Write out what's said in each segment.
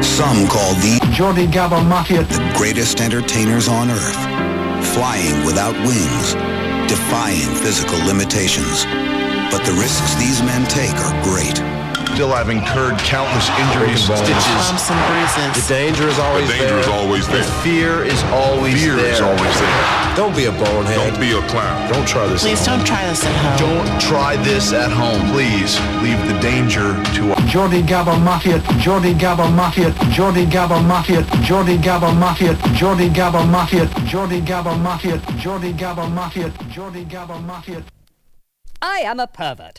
Some call the Jordi Gabba Mafia the greatest entertainers on earth, flying without wings, defying physical limitations. But the risks these men take are great. Still have incurred countless injuries, stitches. Bumps and bruises. The danger is always there. The danger is always there. The fear is always Fear there. is always there. Don't be a bonehead. Don't be a clown. Don't try this. Please don't try this at home. Don't try this at home. Please leave the danger to us. Jordi Gabba Mafia, Jordi Gabba Mafia, Jordi Gabba Mafia, Jordi Gabba Mafia, Jordi Gabba Mafia, Jordi Gabba Mafia, Jordi Gabba Mafia, Jordi Gabba Mafia. I am a pervert.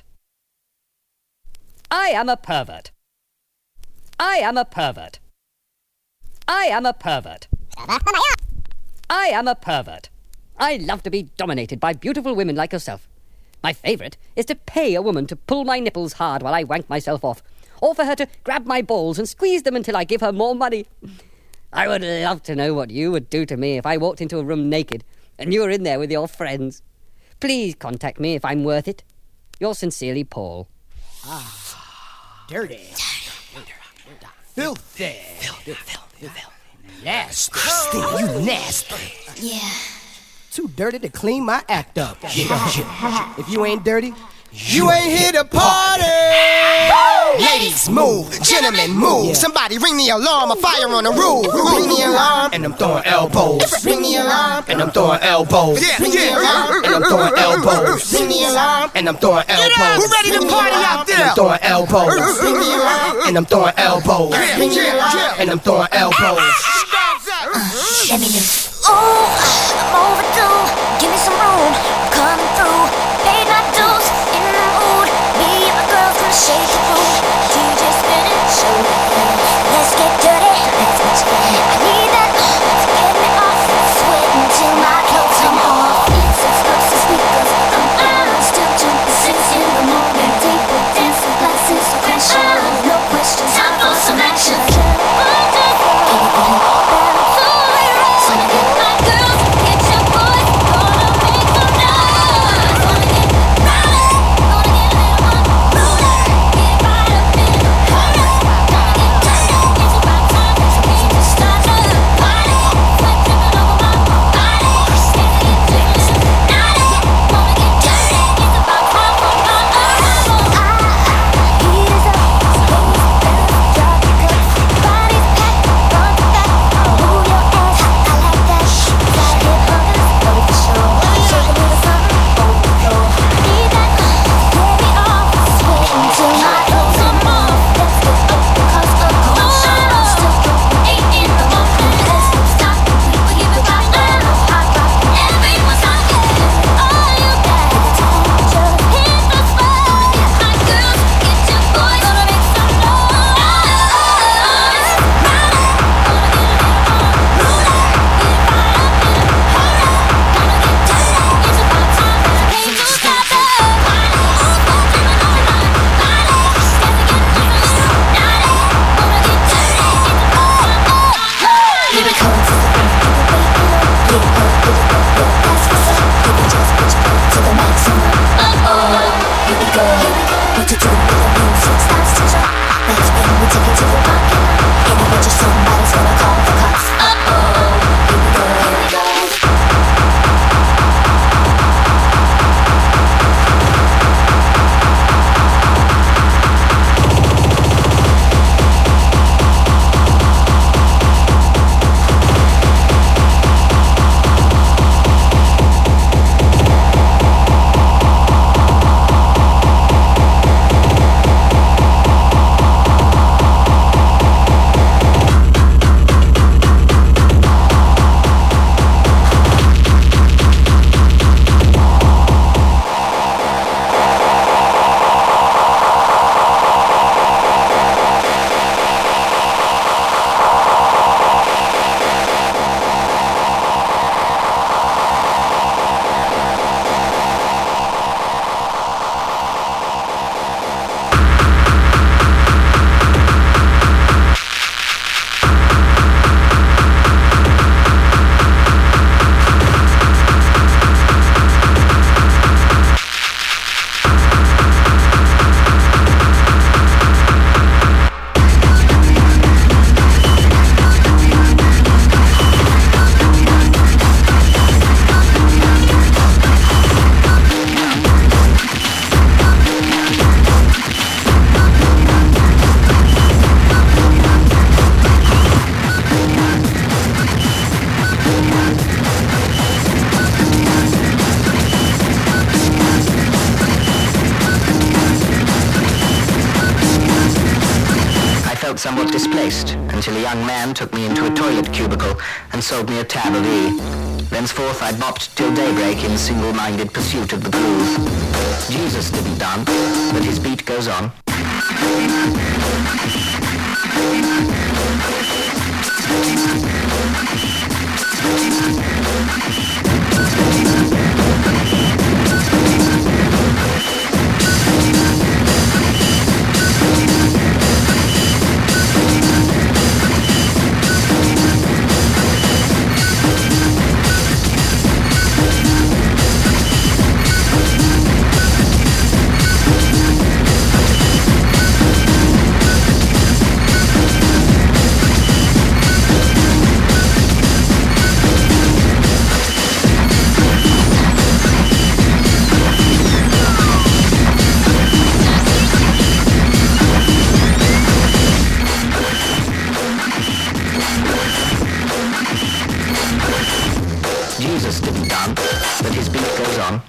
I am a pervert. I am a pervert. I am a pervert. I am a pervert. I love to be dominated by beautiful women like yourself. My favourite is to pay a woman to pull my nipples hard while I wank myself off, or for her to grab my balls and squeeze them until I give her more money. I would love to know what you would do to me if I walked into a room naked and you were in there with your friends. Please contact me if I'm worth it. Yours sincerely, Paul. Dirty. Filthy. Nasty. You nasty. Yeah. Too dirty to clean my act up. If you ain't dirty, you ain't here to party. Ladies, move. Gentlemen, move. Somebody ring the alarm. A fire on the roof. Ring the alarm. And I'm throwing elbows. Ring the alarm. And I'm throwing elbows. Ring the alarm. And I'm throwing elbows. Ring the alarm. And I'm throwing elbows. Who ready to party out there? And I'm throwing elbows. Ring the alarm. And I'm throwing elbows. Ring the alarm. And I'm throwing elbows. Let me loose. Ooh, I'm overdue. Give me some room. I'm coming through. Paid my dues. In the mood. Me and my girls gonna shake the room. DJ spinning. Show me. Let's get dirty. Let's get dirty. I need that. To get me off. Sweating till my clothes come off. It's explosive speakers. I'm still jumping 6 in the morning. Table dancing glasses. So pressure. No questions. Time for some action. Get felt somewhat displaced, until a young man took me into a toilet cubicle and sold me a tab of E. Thenceforth I bopped till daybreak in single-minded pursuit of the groove. Jesus didn't dance, but his beat goes on. Jesus didn't dance, but his beat goes on.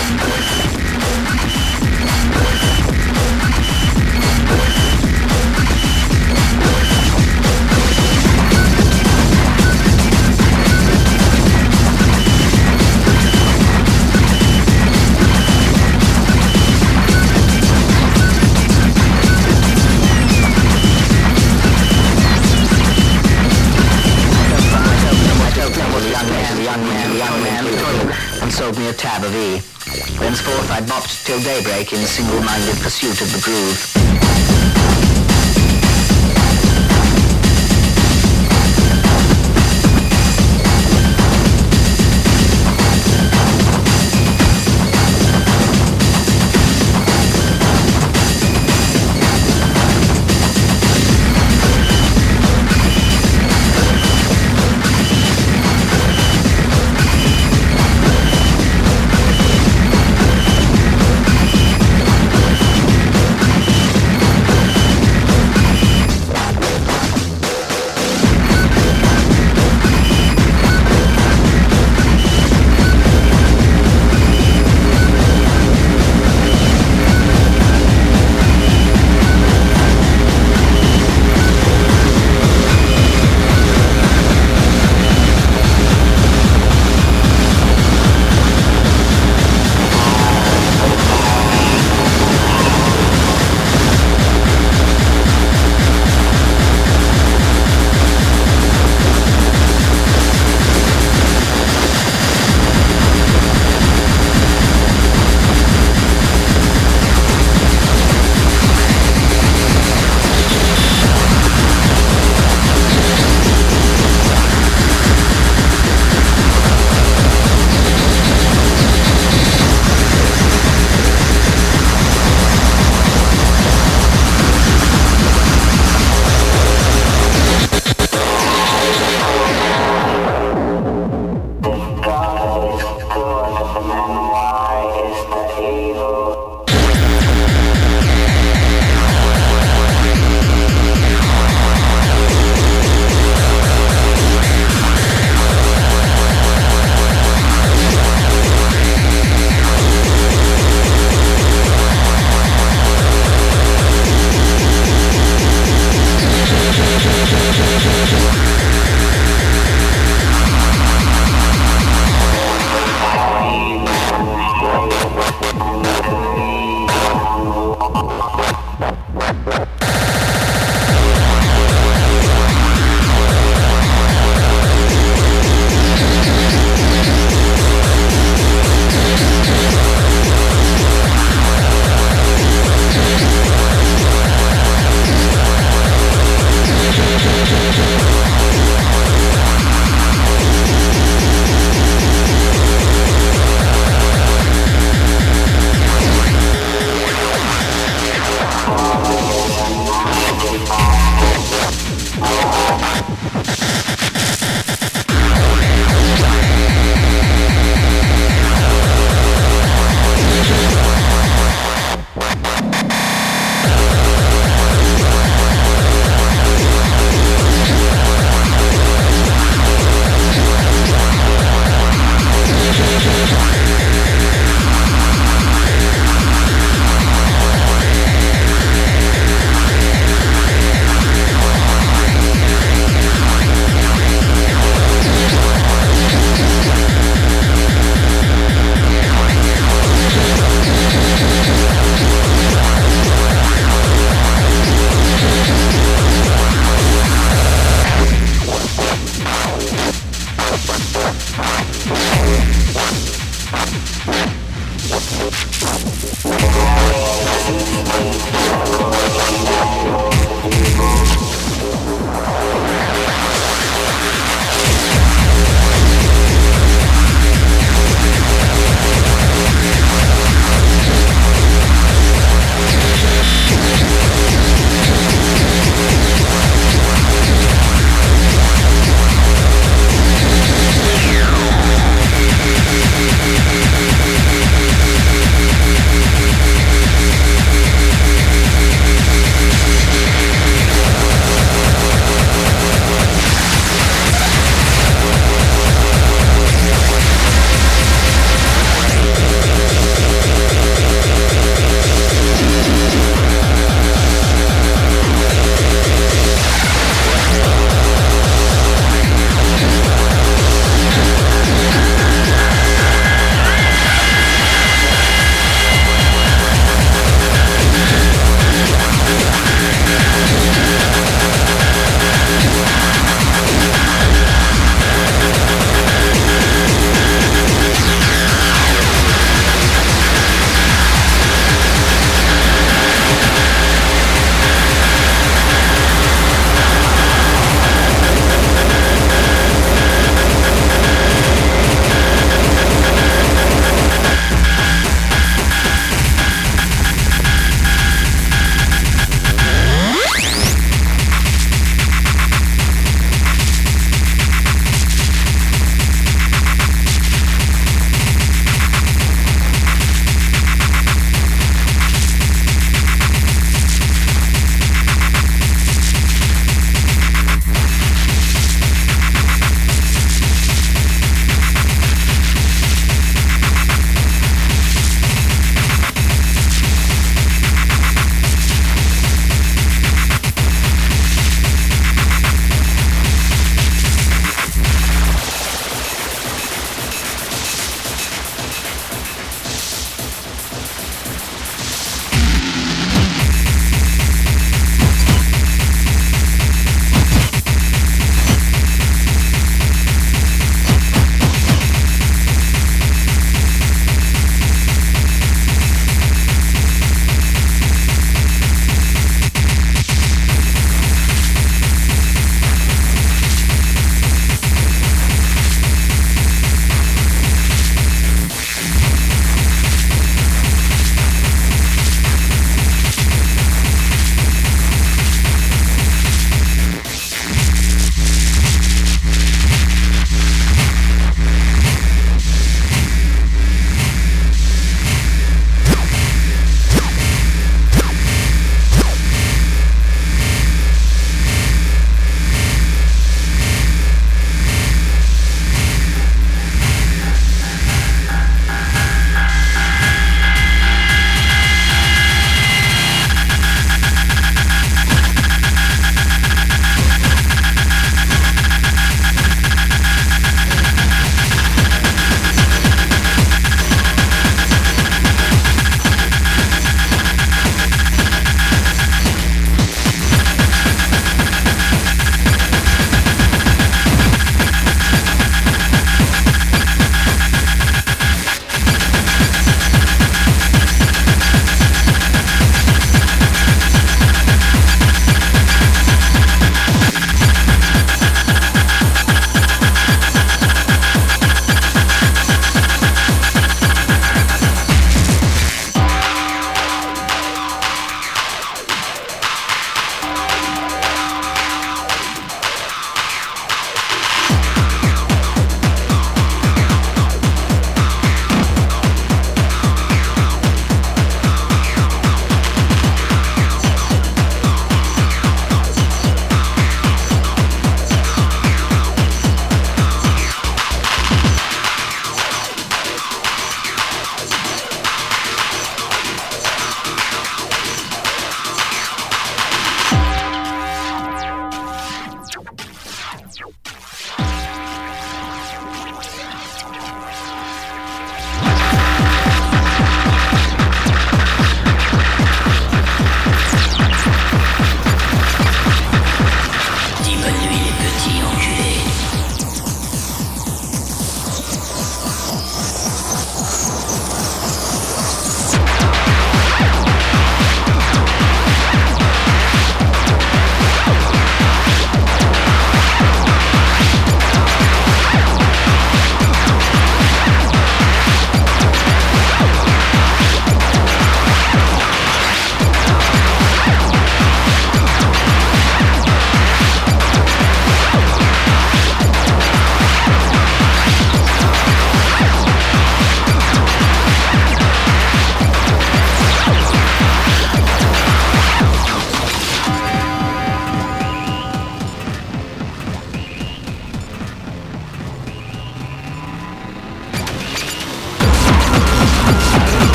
And sold me a tab of E. Thenceforth I bopped till daybreak in single-minded pursuit of the groove.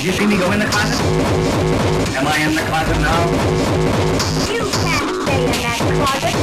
Did you see me go in the closet? Am I in the closet now? You can't stay in that closet.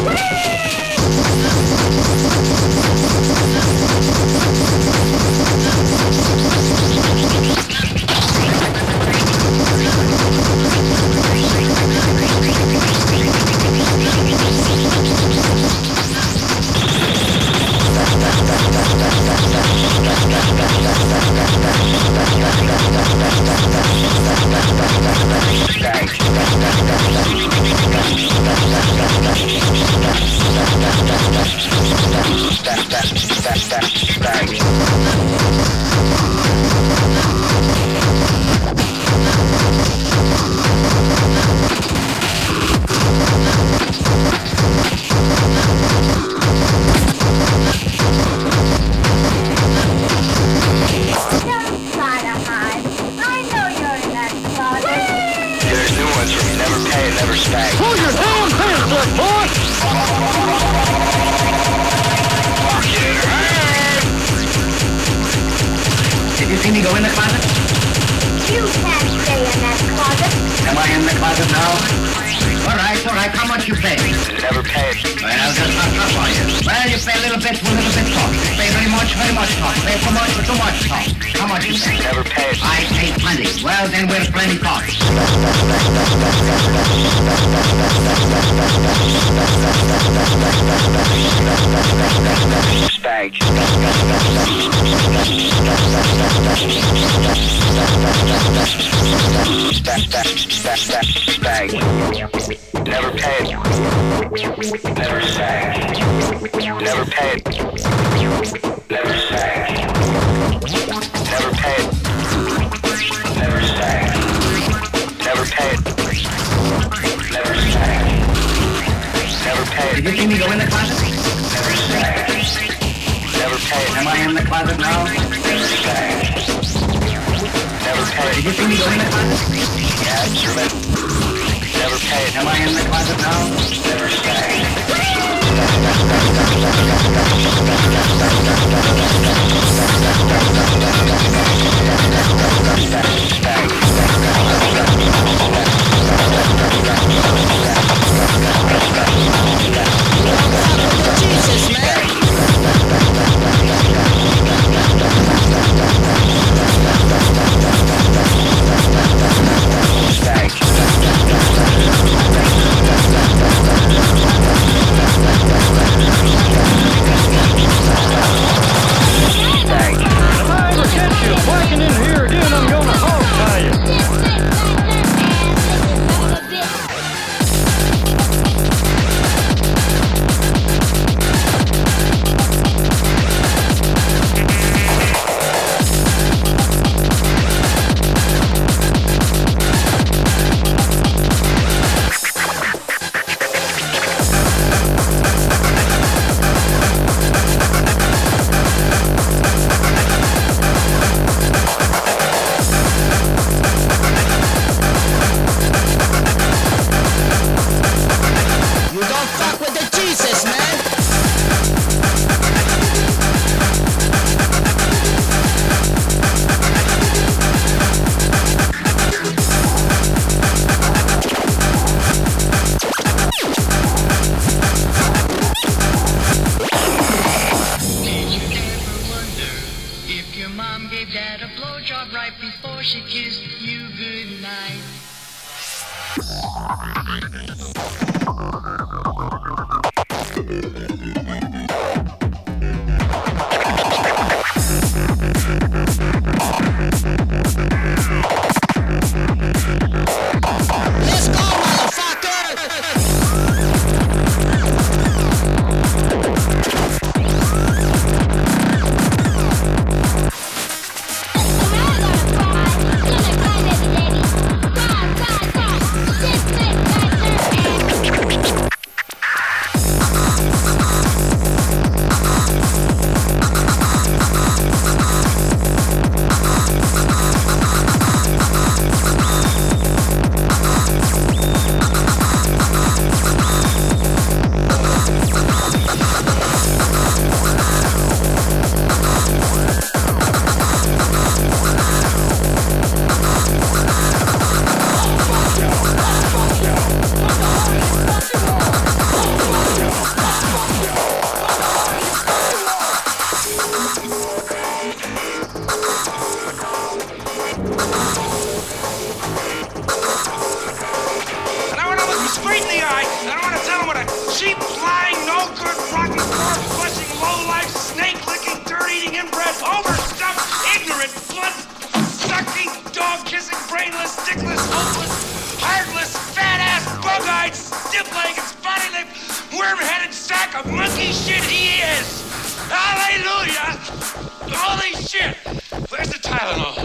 blankets, spotty-lipped, worm-headed sack of monkey shit he is! Hallelujah! Holy shit! Where's the Tylenol?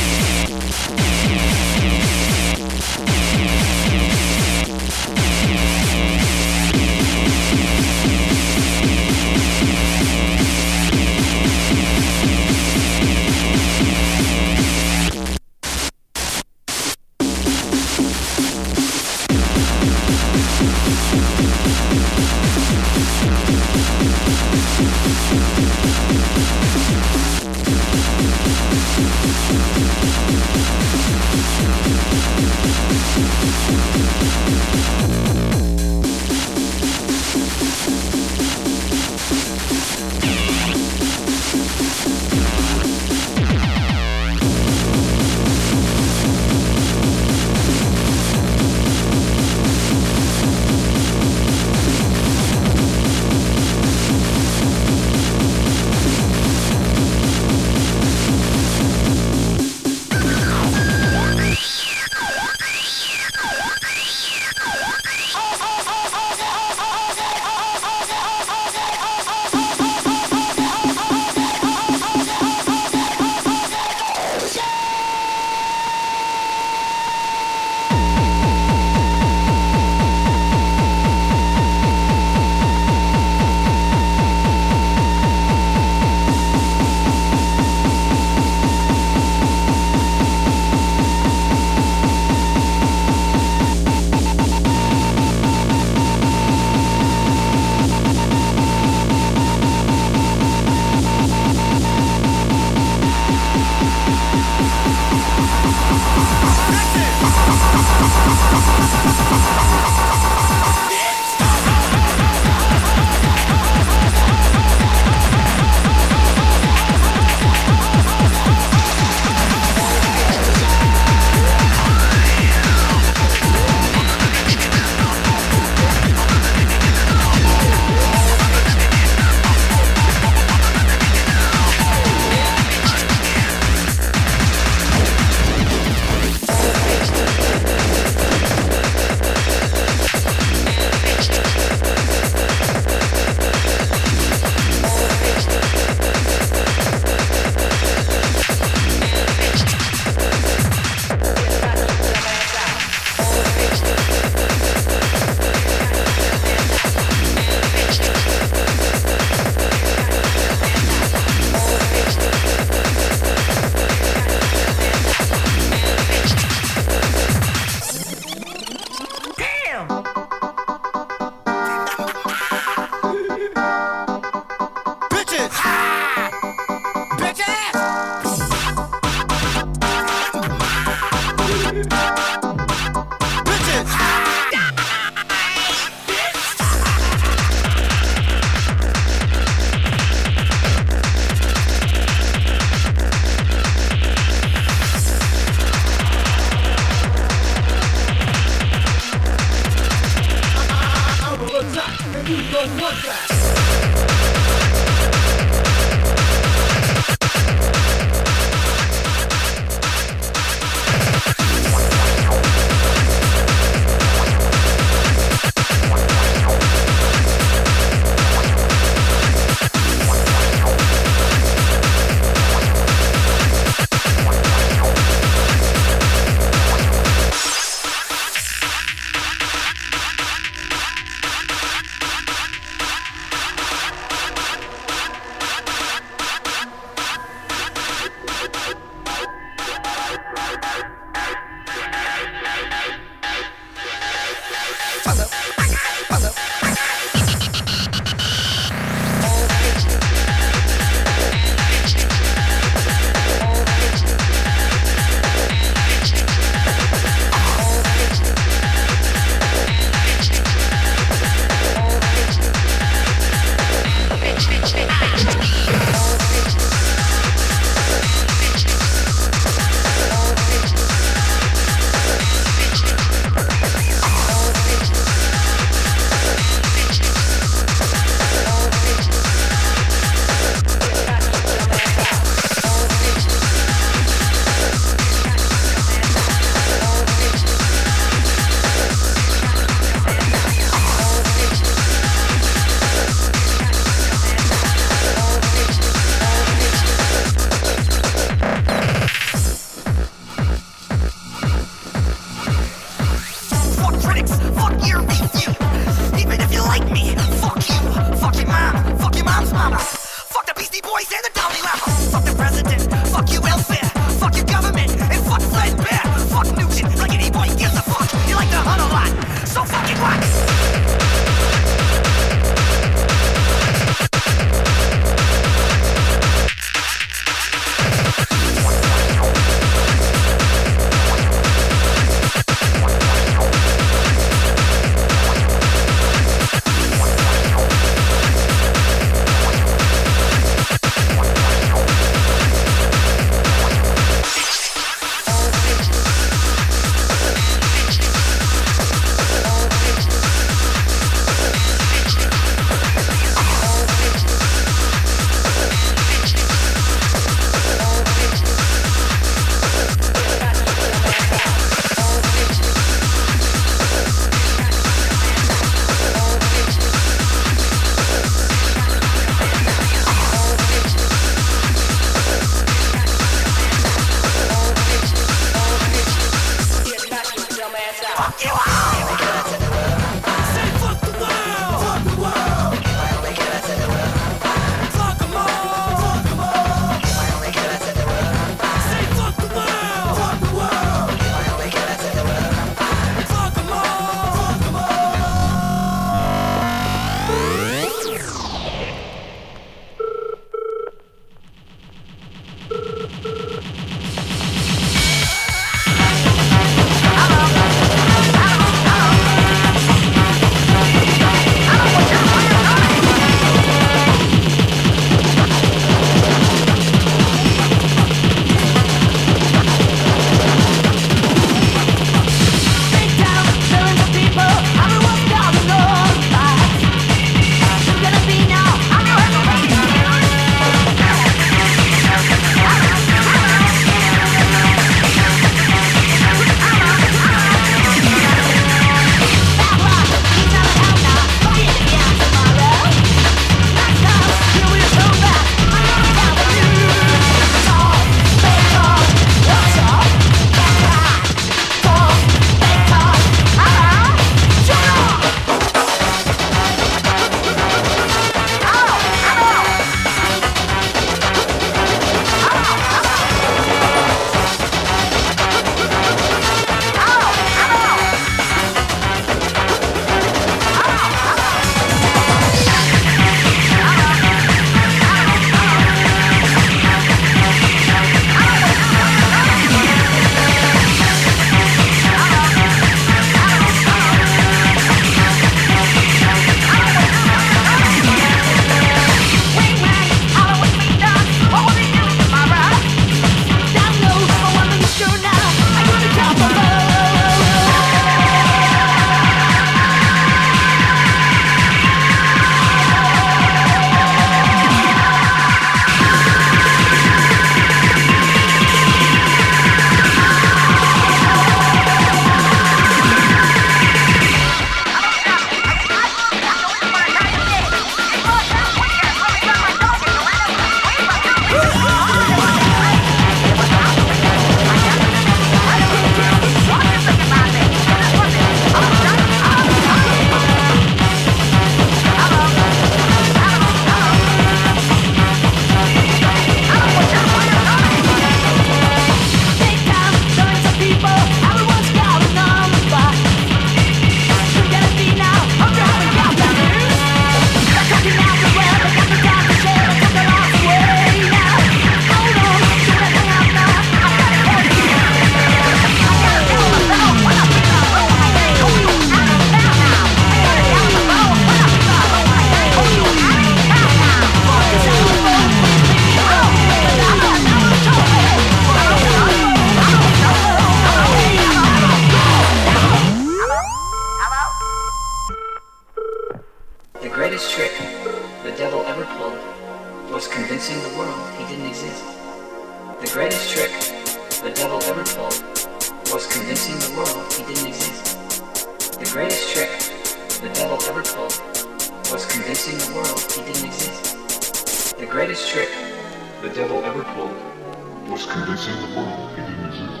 world, he didn't exist. The greatest trick the devil ever pulled was convincing the world he didn't exist. The greatest trick the devil ever pulled was convincing the world he didn't exist. The greatest trick the devil ever pulled was convincing the world he didn't exist.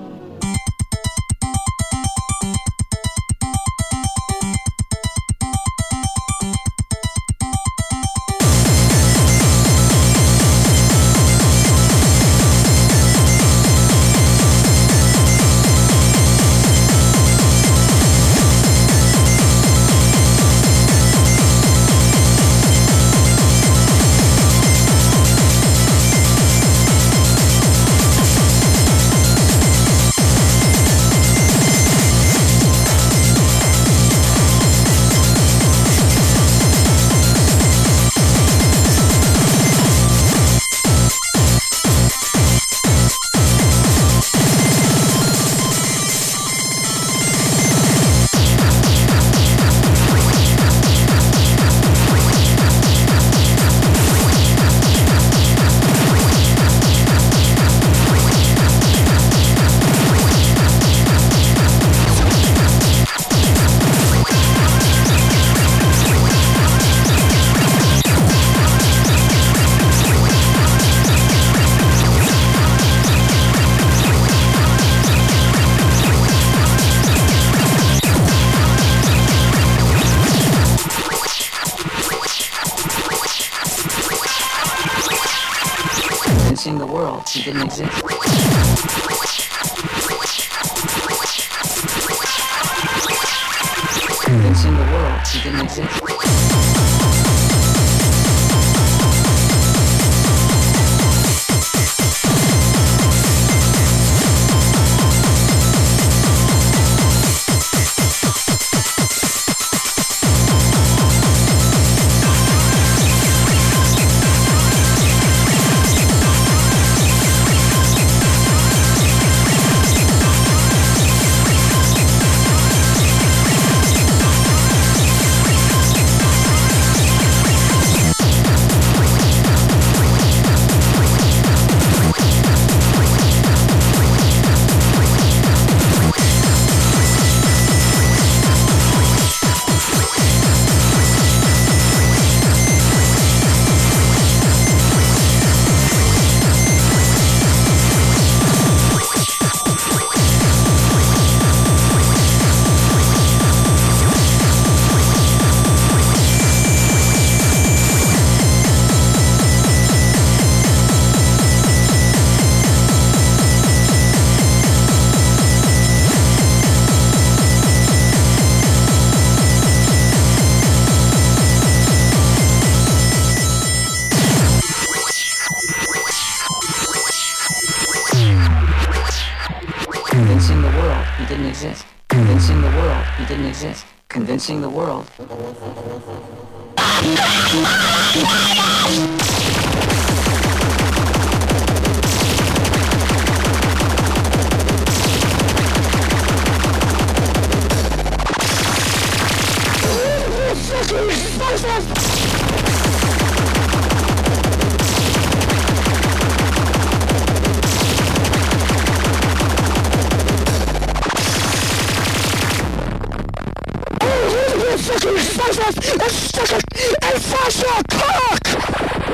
Convincing the world he didn't exist. Convincing the world he didn't exist. Convincing the world he didn't exist. Convincing the world he didn't exist. Convincing the world. And suck it and fuck your cock!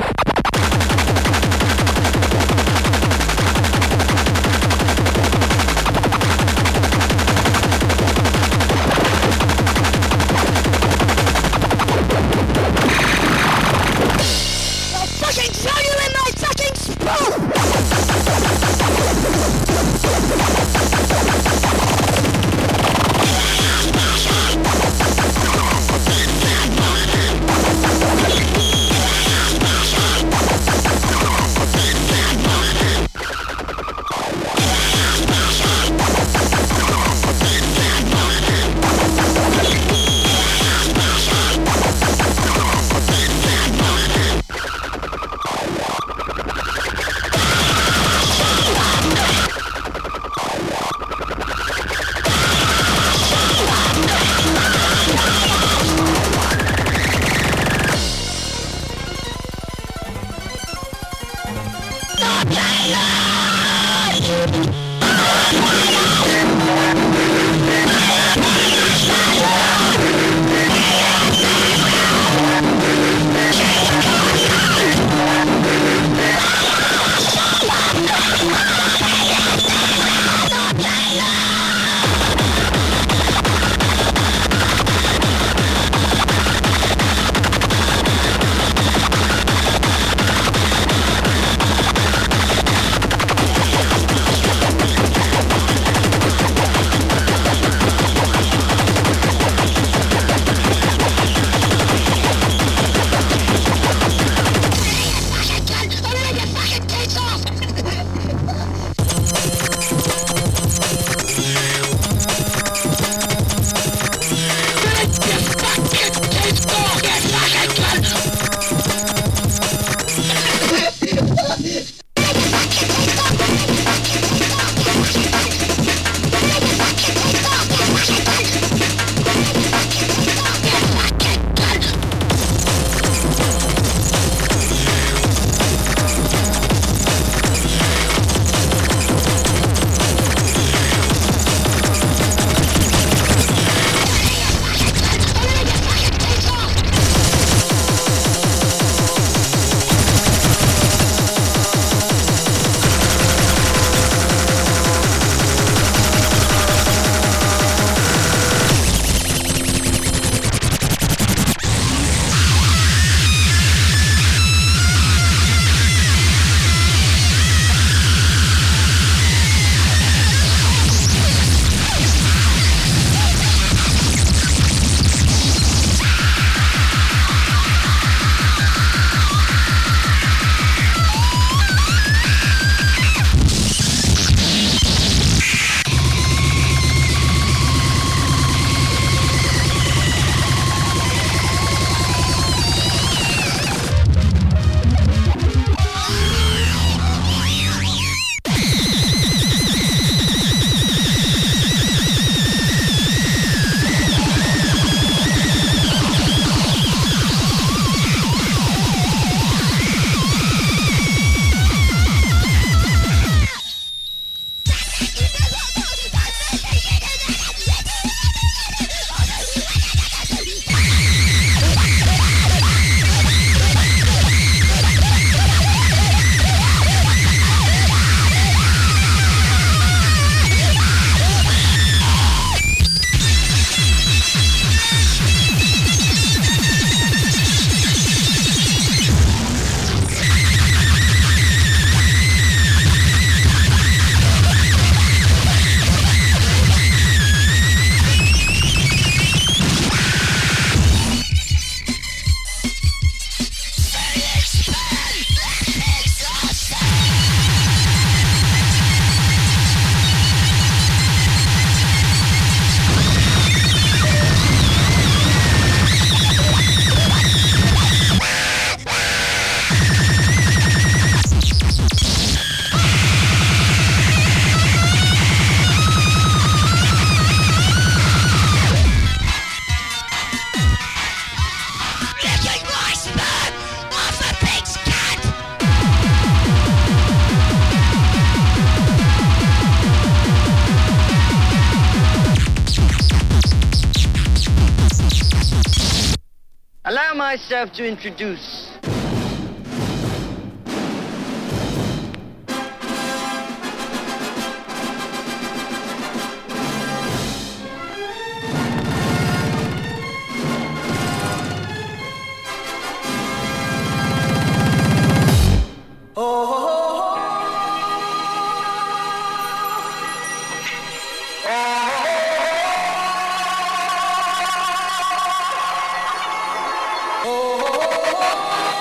Allow myself to introduce. Oh,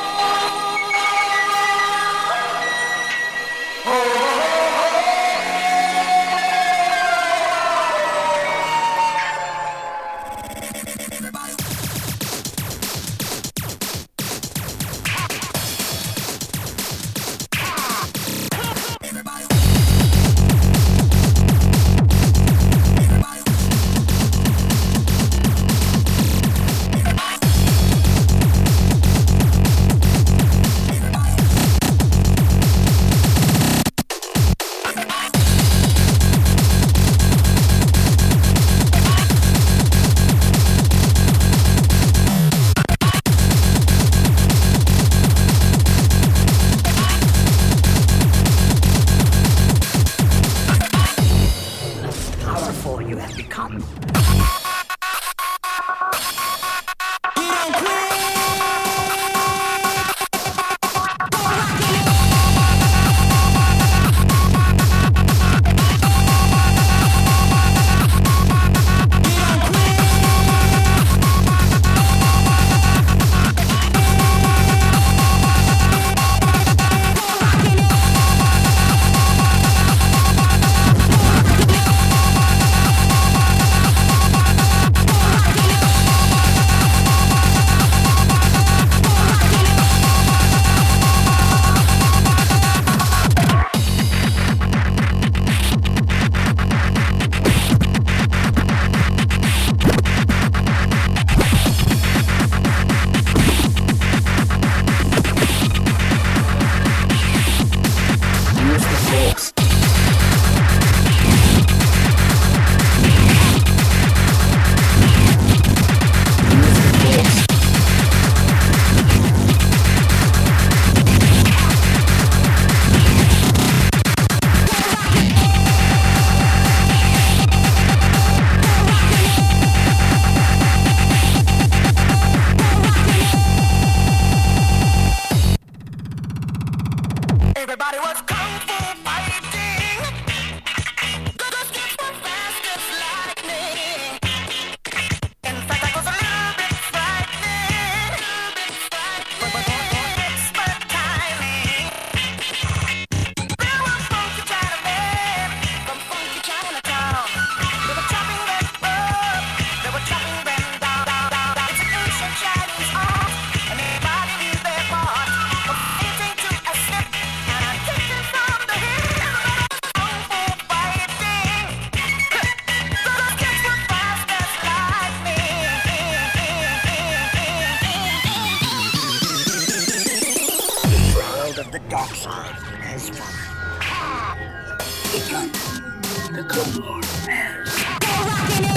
Everybody was kung fu fighting. Those kids were fast as lightning. In fact, I was a little bit frightening. But expert timing. There were funky Chinamen from funky Chinatown. They were chopping them up. They were chopping them down. It's an ancient Chinese art, and everybody knew their part. From eating to a snip, and I'm kicking from the hip. Kung fu fighting. Those kids were fast as lightning. The world of the dark side has begun. The Clone War has.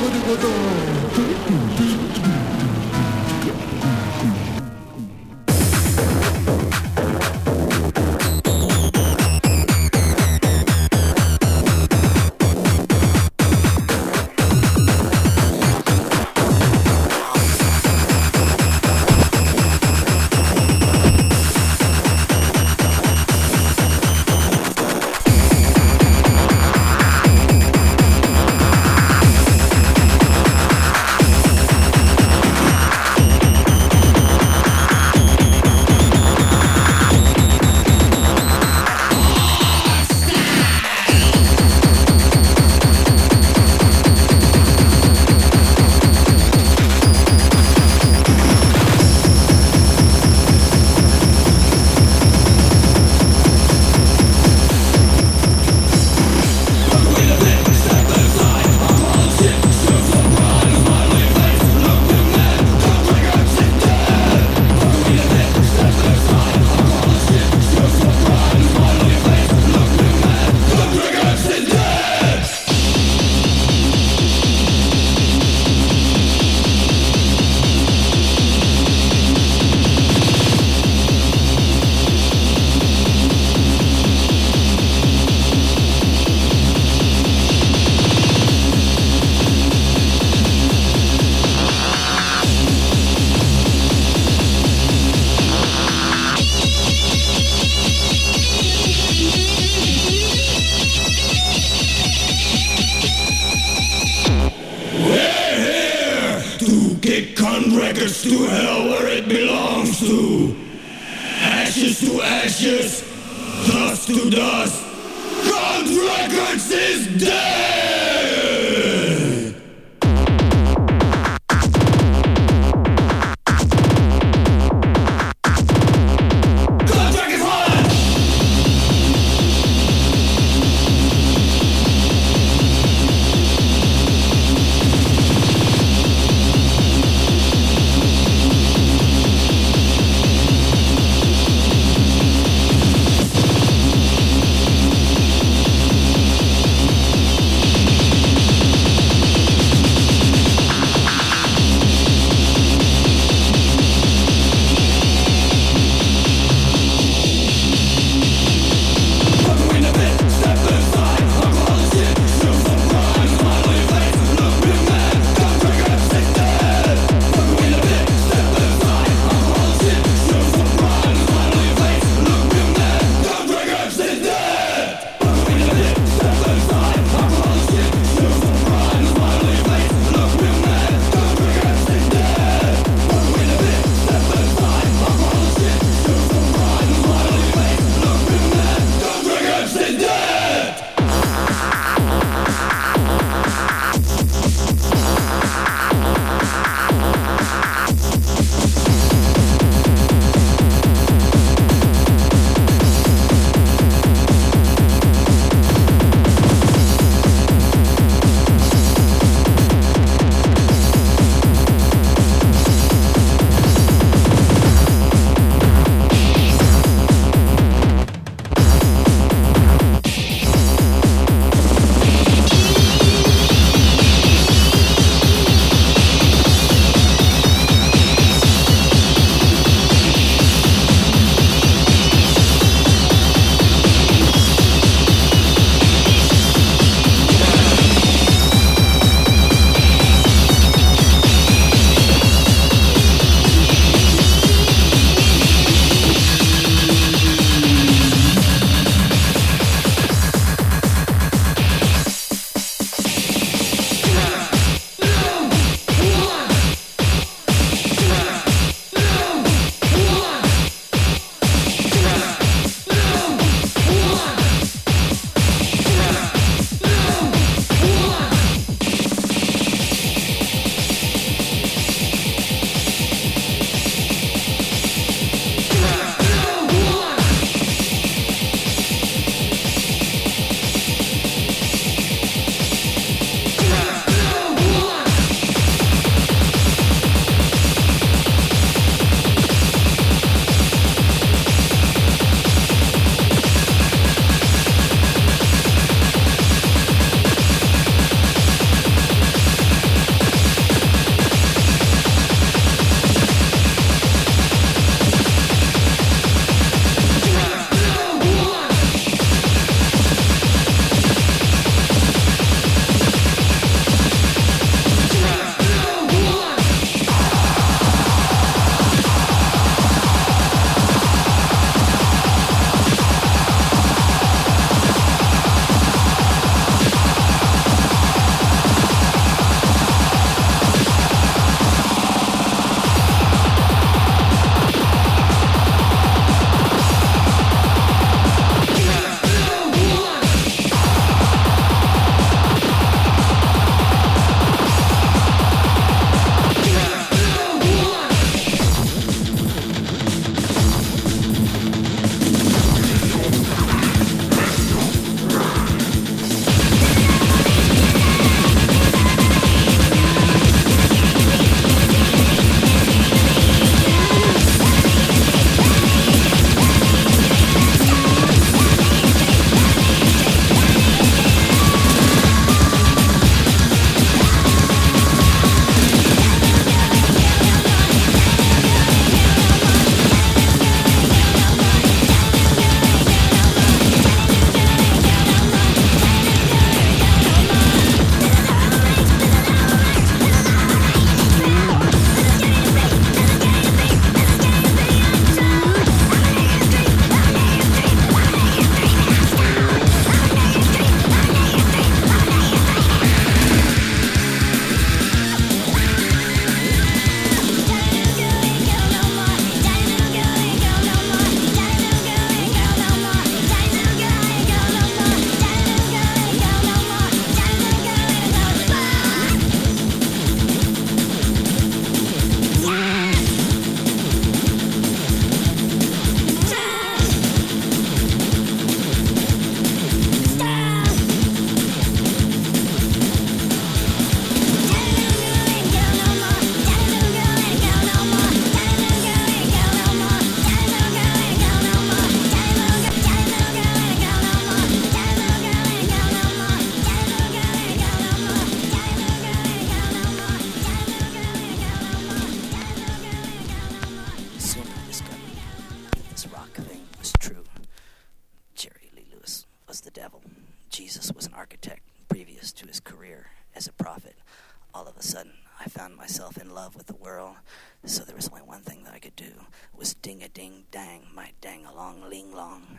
Records to hell where it belongs to. Ashes to ashes, dust to dust. Count Records is dead! Contract is hot! found myself in love with the world. So there was only one thing that I could do, was ding-a-ding-dang, my dang-along-ling-long.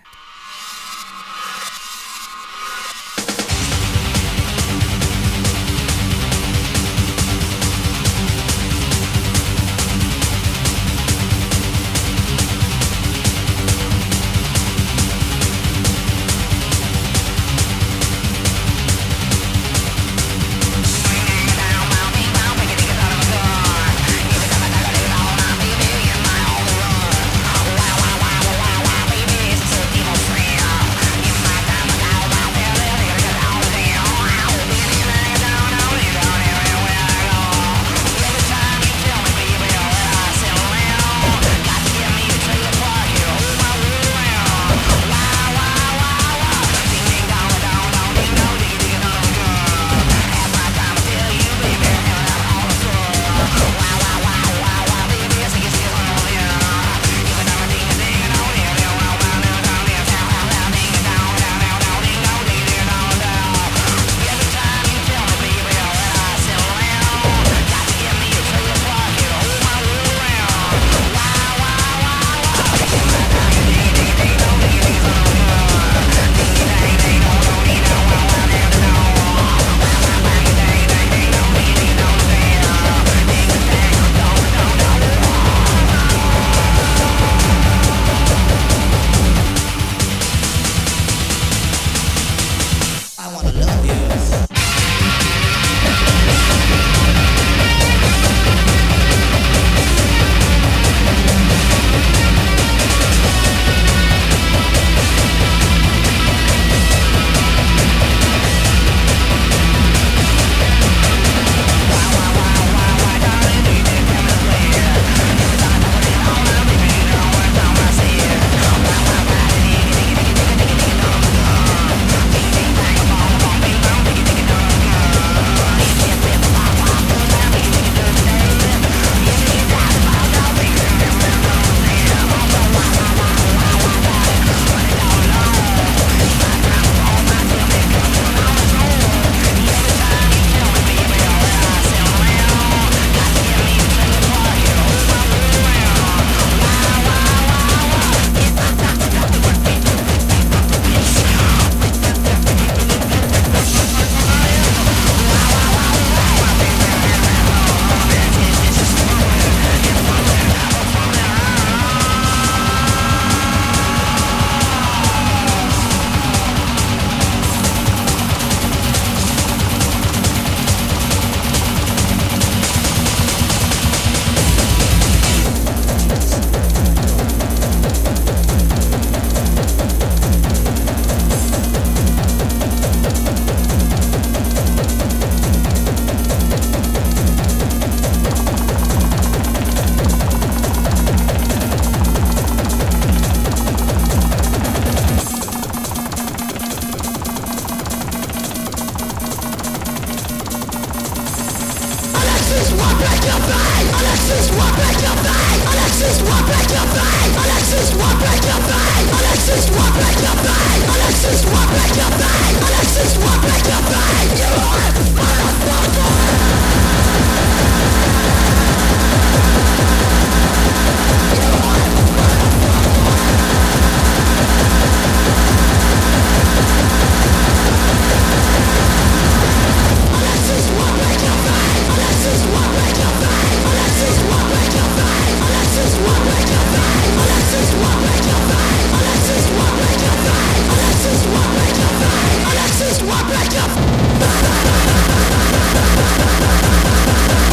Alexis, what break your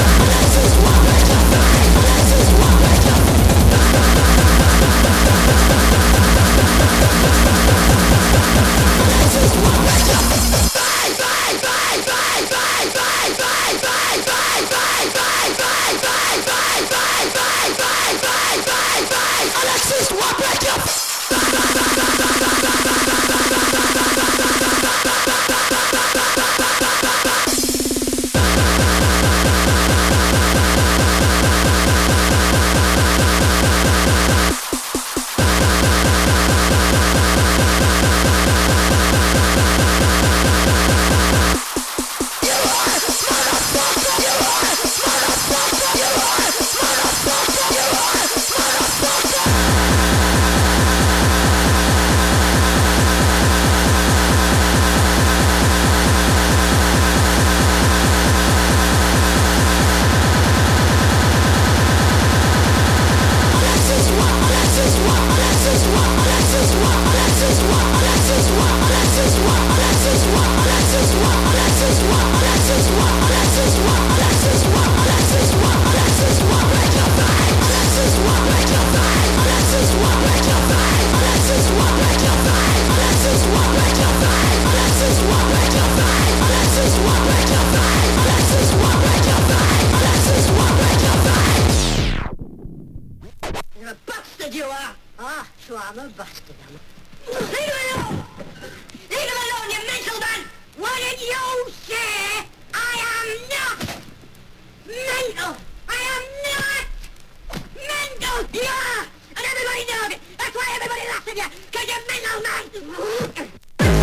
You're a bastard, you are! Ah, so I'm a bastard, am I? Leave him alone! Leave him alone, you mental man! What did you say? I am not mental! I am not mental! You are! And everybody knows it! That's why everybody laughs at you! Because you're mental, man!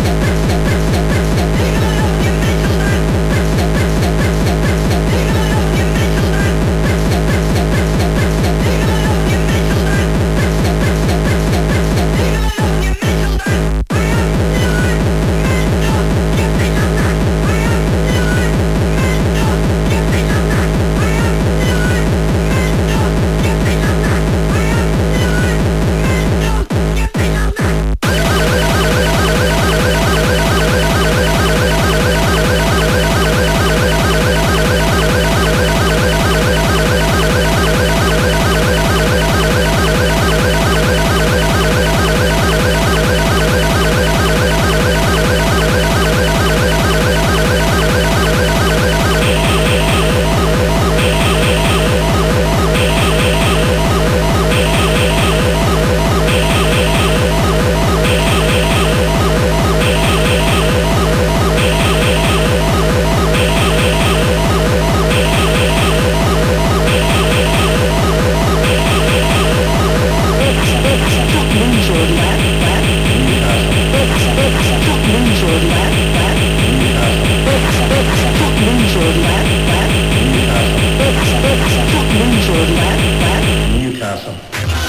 Newcastle.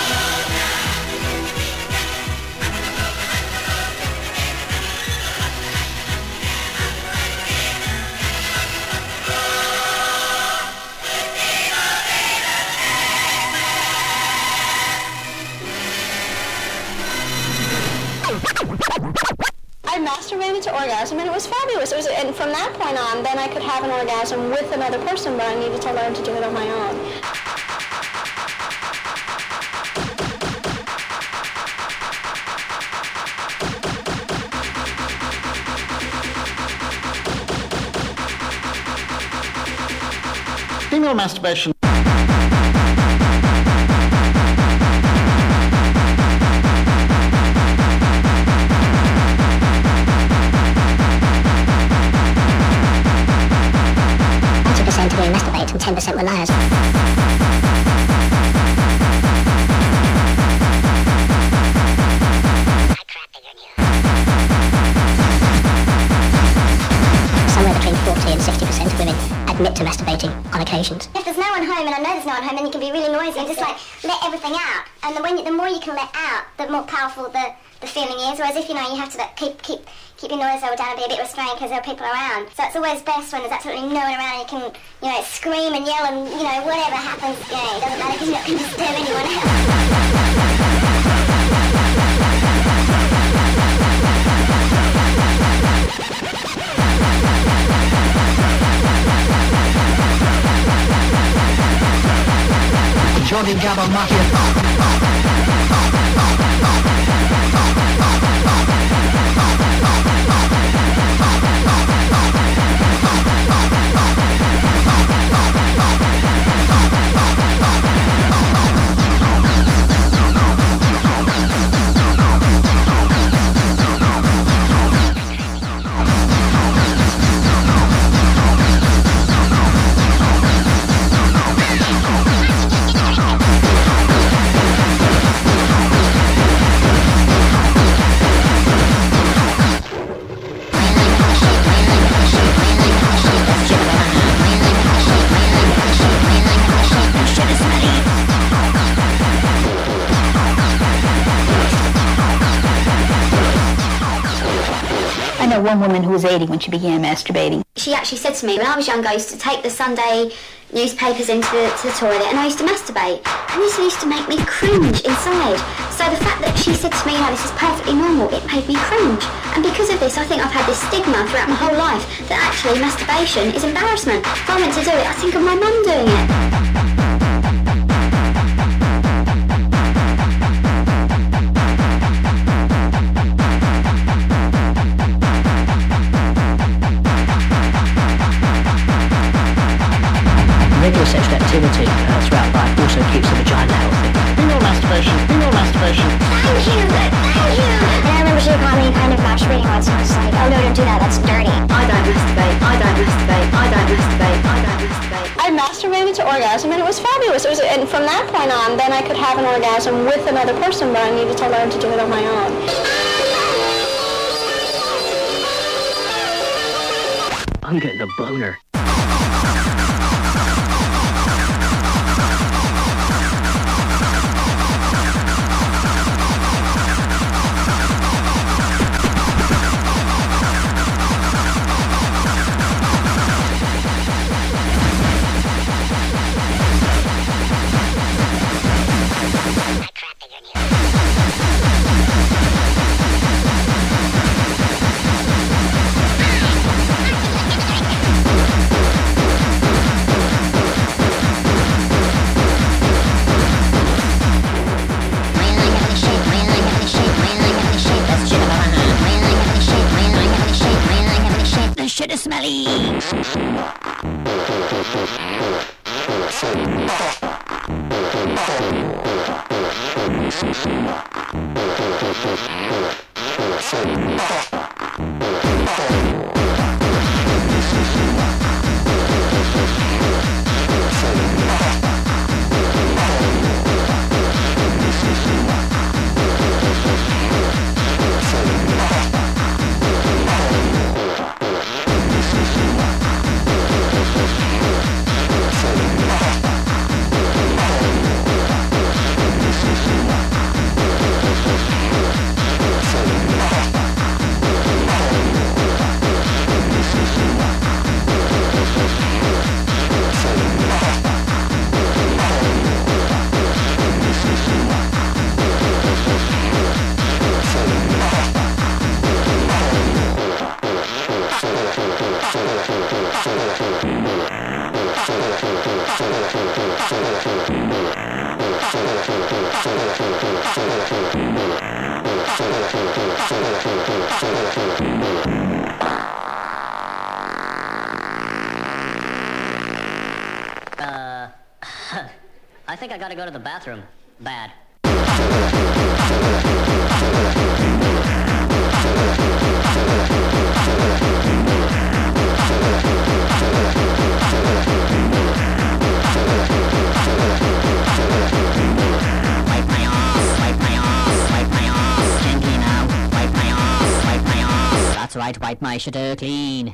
I masturbated to orgasm, and it was fabulous. And from that point on, then I could have an orgasm with another person, but I needed to learn to do it on my own. Female masturbation. Who masturbate and 10% were liars. Somewhere between 40 and 60% of women admit to masturbating on occasions. If there's no one home, and I know there's no one home, then you can be really noisy and just like let everything out. And the more you can let out, the more powerful the feeling is. Whereas if you have to like, keep your noise level down and be a bit restrained because there are people around. So it's always best when there's absolutely no one around and you can, scream and yell and, whatever happens, it doesn't matter because you're not going to disturb anyone else. Jordi Gabba Mafia. One woman who was 80 when she began masturbating. She actually said to me, when I was younger, I used to take the Sunday newspapers into the toilet and I used to masturbate. And this used to make me cringe inside. So the fact that she said to me, this is perfectly normal, it made me cringe. And because of this, I think I've had this stigma throughout my whole life that actually masturbation is embarrassment. If I went to do it, I think of my mum doing it. Regular sexual activity throughout life also keeps the vagina healthy. Female masturbation, female masturbation. Thank you! And I remember she would call me kind of masturbating once, and I was like, oh no, don't do that, that's dirty. I don't masturbate, I don't masturbate, I don't masturbate, I don't masturbate. I masturbated to orgasm and it was fabulous. And from that point on, then I could have an orgasm with another person, but I needed to learn to do it on my own. I'm getting a boner. Shit is smelly. I think I gotta go to the bathroom. Bad. Wipe my ass, wipe my ass, wipe my ass. Gently now. Wipe my ass, wipe my ass. That's right, wipe my shit clean.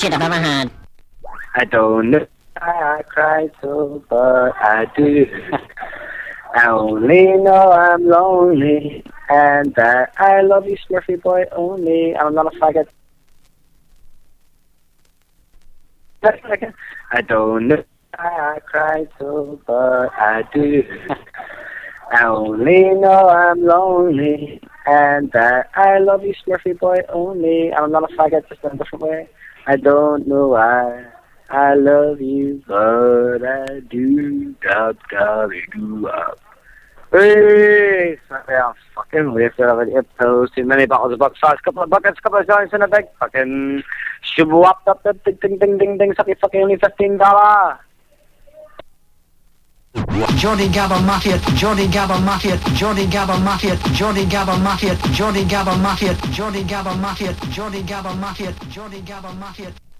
shit I've ever had. I don't know why I cry so, but I do. I only know I'm lonely, and that I love you, Smurfy boy, only. I'm not a faggot. I don't know why I cry so, but I do. I only know I'm lonely, and that I love you, Smurfy boy, only. I'm not a faggot, just in a different way. I don't know why I love you, but I do. Dub-dubby-doo-up. Hey, sorry, I'm fucking wasted. I've had 8 pills, too many bottles of buckfast, couple of buckets, couple of joints in a big fucking shub-wop, up, ding, ding, ding, ding, ding, sucky fucking only $15. Jordy Gabba Mafia, Jordy Gabba Mafia, Jordy Gabba Mafia, Jordy Gabba Mafia, Jordy Gabba Mafia, Jordy Gabba Mafia, Jordy Gabba Mafia, Jordy Gabba Mafia.